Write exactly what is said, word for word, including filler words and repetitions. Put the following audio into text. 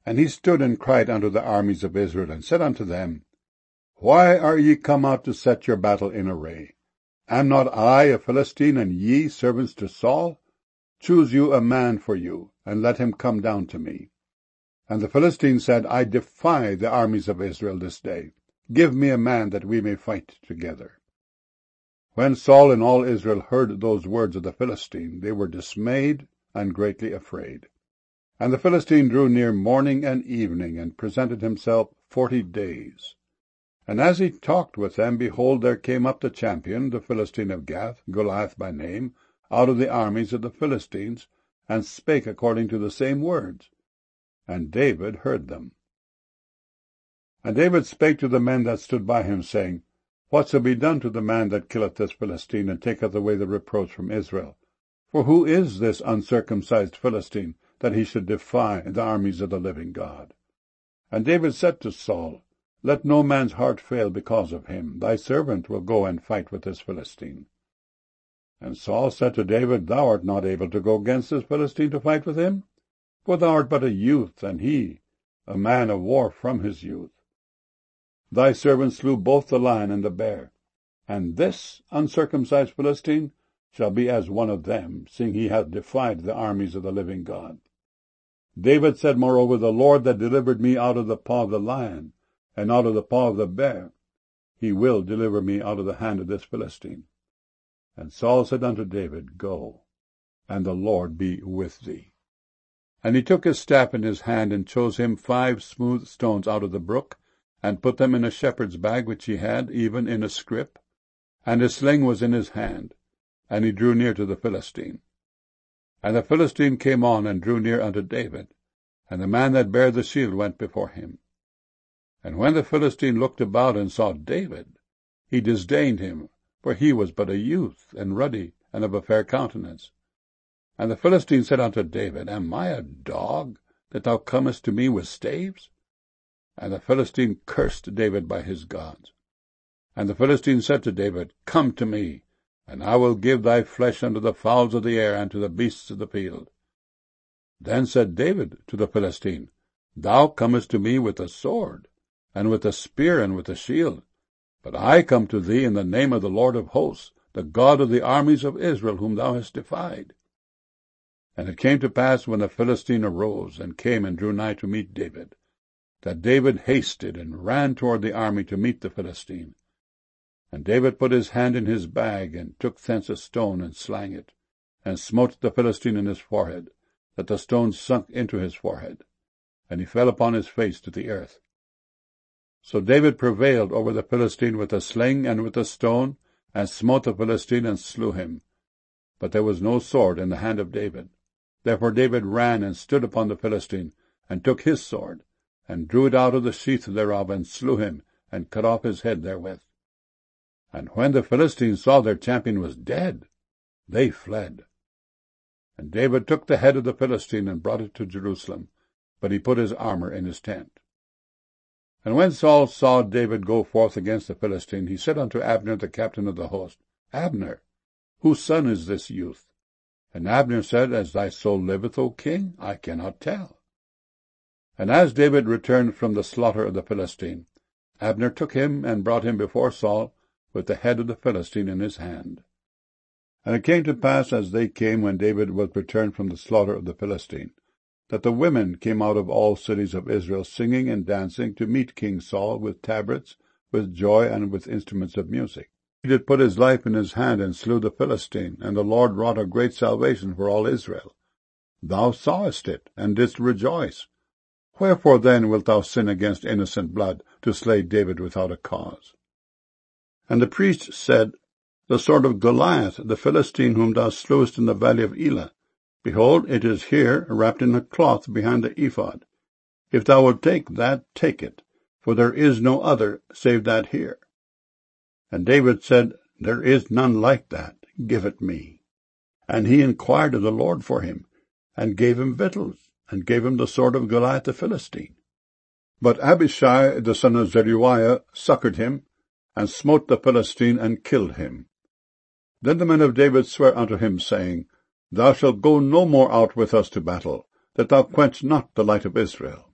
And he stood and cried unto the armies of Israel, and said unto them, Why are ye come out to set your battle in array? Am not I a Philistine, and ye servants to Saul? Choose you a man for you, and let him come down to me. And the Philistine said, I defy the armies of Israel this day. Give me a man that we may fight together. When Saul and all Israel heard those words of the Philistine, they were dismayed and greatly afraid. And the Philistine drew near morning and evening, and presented himself forty days. And as he talked with them, behold, there came up the champion, the Philistine of Gath, Goliath by name, out of the armies of the Philistines, and spake according to the same words. And David heard them. And David spake to the men that stood by him, saying, What shall be done to the man that killeth this Philistine, and taketh away the reproach from Israel? For who is this uncircumcised Philistine, that he should defy the armies of the living God? And David said to Saul, Let no man's heart fail because of him. Thy servant will go and fight with this Philistine. And Saul said to David, Thou art not able to go against this Philistine to fight with him, for thou art but a youth, and he a man of war from his youth. Thy servant slew both the lion and the bear, and this uncircumcised Philistine shall be as one of them, seeing he hath defied the armies of the living God. David said, Moreover, the Lord that delivered me out of the paw of the lion, and out of the paw of the bear, he will deliver me out of the hand of this Philistine. And Saul said unto David, Go, and the Lord be with thee. And he took his staff in his hand, and chose him five smooth stones out of the brook, and put them in a shepherd's bag which he had, even in a scrip. And his sling was in his hand, and he drew near to the Philistine. And the Philistine came on, and drew near unto David, and the man that bare the shield went before him. And when the Philistine looked about and saw David, he disdained him, for he was but a youth, and ruddy, and of a fair countenance. And the Philistine said unto David, Am I a dog, that thou comest to me with staves? And the Philistine cursed David by his gods. And the Philistine said to David, Come to me, and I will give thy flesh unto the fowls of the air, and to the beasts of the field. Then said David to the Philistine, Thou comest to me with a sword, and with a spear, and with a shield. But I come to thee in the name of the Lord of hosts, the God of the armies of Israel, whom thou hast defied. And it came to pass, when the Philistine arose, and came and drew nigh to meet David, that David hasted and ran toward the army to meet the Philistine. And David put his hand in his bag, and took thence a stone, and slang it, and smote the Philistine in his forehead, that the stone sunk into his forehead, and he fell upon his face to the earth. So David prevailed over the Philistine with a sling and with a stone, and smote the Philistine, and slew him. But there was no sword in the hand of David. Therefore David ran and stood upon the Philistine, and took his sword, and drew it out of the sheath thereof, and slew him, and cut off his head therewith. And when the Philistines saw their champion was dead, they fled. And David took the head of the Philistine, and brought it to Jerusalem, but he put his armor in his tent. And when Saul saw David go forth against the Philistine, he said unto Abner the captain of the host, Abner, whose son is this youth? And Abner said, As thy soul liveth, O king, I cannot tell. And as David returned from the slaughter of the Philistine, Abner took him, and brought him before Saul, with the head of the Philistine in his hand. And it came to pass, as they came, when David was returned from the slaughter of the Philistine, that the women came out of all cities of Israel, singing and dancing, to meet King Saul, with tabrets, with joy, and with instruments of music. He did put his life in his hand, and slew the Philistine, and the Lord wrought a great salvation for all Israel. Thou sawest it, and didst rejoice. Wherefore then wilt thou sin against innocent blood, to slay David without a cause? And the priest said, The sword of Goliath, the Philistine, whom thou slewest in the valley of Elah, behold, it is here, wrapped in a cloth behind the ephod. If thou wilt take that, take it, for there is no other save that here. And David said, There is none like that, give it me. And he inquired of the Lord for him, and gave him victuals, and gave him the sword of Goliath the Philistine. But Abishai the son of Zeruiah succoured him, and smote the Philistine, and killed him. Then the men of David sware unto him, saying, Thou shalt go no more out with us to battle, that thou quench not the light of Israel.